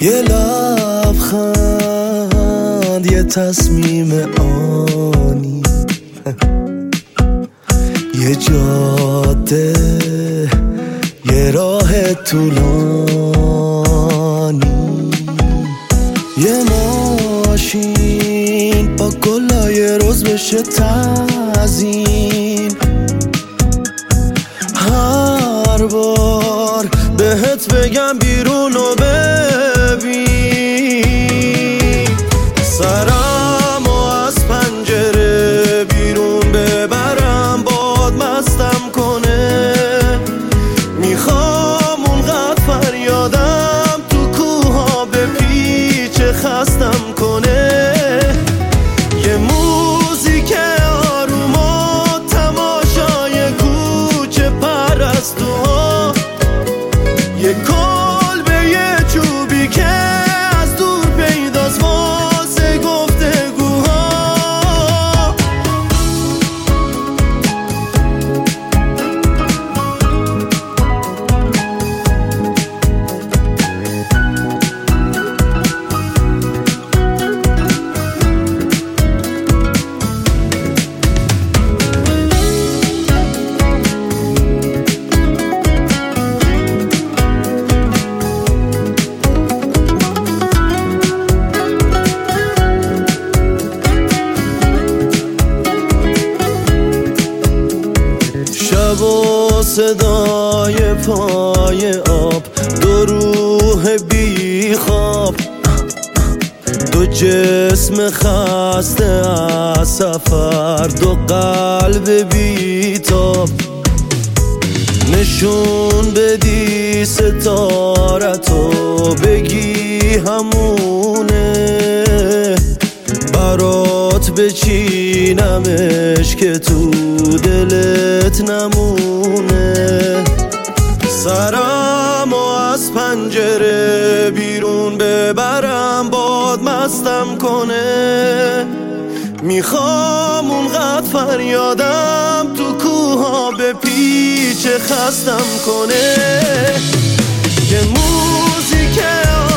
یه لبخند، یه تصمیم آنی، یه جاده، یه راه طولانی، یه ماشین با گلای روز بشه تزیین. هر بار بهت بگم بیرونو ببین، سرمو از پنجره بیرون ببرم باد مستم کنه. میخوام اونقدر فریادم تو کوها به پیچ خستم کنه. یه موزیک آروم و تماشای کوچه پرستوها، یه کلبه یه چوبی که از دور پیداست واسه گفتگوها. شب و صدای پای آب، دو روح بی خواب، دو جسم خسته از سفر، دو قلب بی تاب. نشون بدی ستارتو بگی همونه، برات بچینمش که تو دلت نمونه. سرمو از پنجره بیرون ببرم باد مستم کنه. میخوام اونقدر فریادم تو کوها به پیچ خستم کنه. یه موزیک